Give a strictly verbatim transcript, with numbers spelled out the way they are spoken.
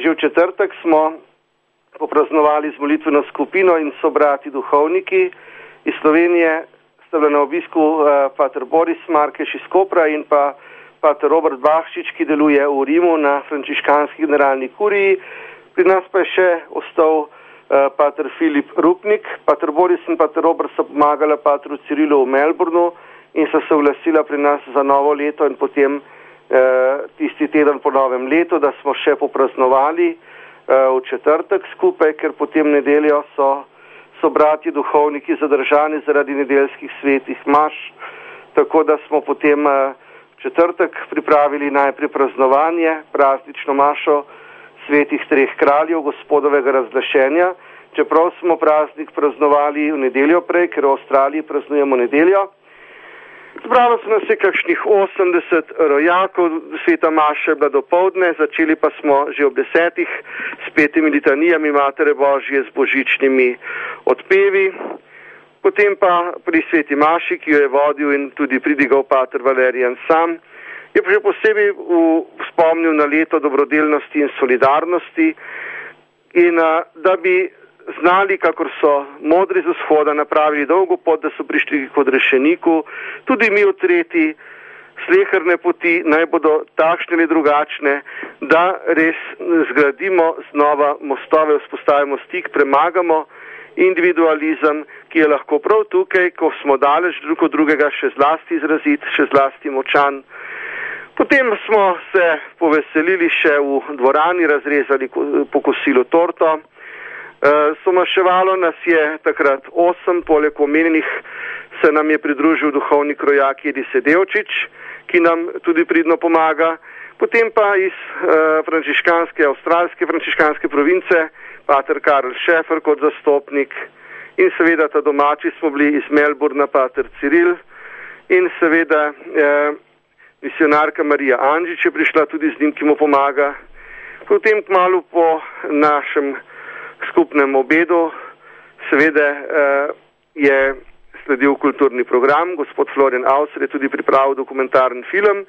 že v četrtek smo popraznovali z molitveno skupino in sobrati duhovniki iz Slovenije. Sta bila na obisku uh, pater Boris Markeš iz Kopra in pa pater Robert Bahčič, ki deluje v Rimu na frančiškanski generalni kuriji. Pri nas pa je še ostal uh, pater Filip Rupnik. Pater Boris in pater Robert so pomagala patru Cirilu v Melbournu in so se oglasila pri nas za novo leto in potem uh, tisti teden po novem letu, da smo še popraznovali uh, v četrtek skupaj, ker potem nedeljo so so bratji duhovniki zadržani zaradi nedeljskih svetih maš, tako da smo potem v četrtek pripravili najprej praznovanje, praznično mašo svetih treh kraljev, gospodovega razglašenja, čeprav smo praznik praznovali v nedeljo prej, ker v Avstraliji praznujemo nedeljo. Zbralo se nas je kakšnih osemdeset rojakov, sveta maša je bila dopoldne, začeli pa smo že ob desetih s petimi litanijami Matere Božje z božičnimi odpevi. Potem pa pri sveti maši, ki jo je vodil in tudi pridigal pater Valerijan sam, je pa že posebej spomnil na leto dobrodelnosti in solidarnosti in da bi znali, kakor so modri z vzhoda napravili dolgo pot, da so prišli k odrešeniku, tudi mi v tretji sleherne poti naj bodo takšne ali drugačne, da res zgradimo znova mostove, vzpostavimo stik, premagamo individualizem, ki je lahko prav tukaj, ko smo daleč drug od drugega, še zlasti izrazit, še zlasti močan. Potem smo se poveselili še v dvorani, razrezali po kosilu torto. Uh, somaševalo nas je takrat osem, poleg omenjenih se nam je pridružil duhovnik rojak Edi Sedevčič, ki nam tudi pridno pomaga, potem pa iz uh, frančiškanske, avstralske frančiškanske province, pater Karl Šefer kot zastopnik in seveda ta domači smo bili iz Melbourna, pater Ciril in seveda uh, misionarka Marija Anžič je prišla tudi z njim, ki mu pomaga. Potem kmalu po našem skupnem obedu seveda eh, je sledil kulturni program, gospod Florian Auser je tudi pripravil dokumentarni film.